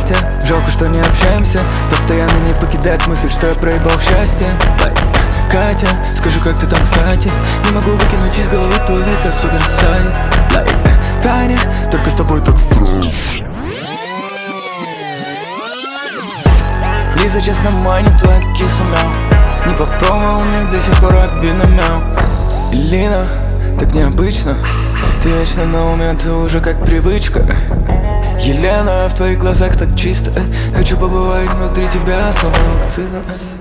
счастья. Жалко, что не общаемся. Постоянно не покидает мысль, что я проебал счастье. Катя, скажи, как ты там, кстати? Не могу выкинуть из головы твой вид, особенно Саня. Таня, только с тобой так странно. Лиза, честно, манит твоя киса, мяу. Не попробовал, мне до сих пор обидно, мяу. Лина, так необычно. Ты вечно на уме, ты уже как привычка. Елена, в твоих глазах так чисто. Хочу побывать внутри тебя, снова вакцина.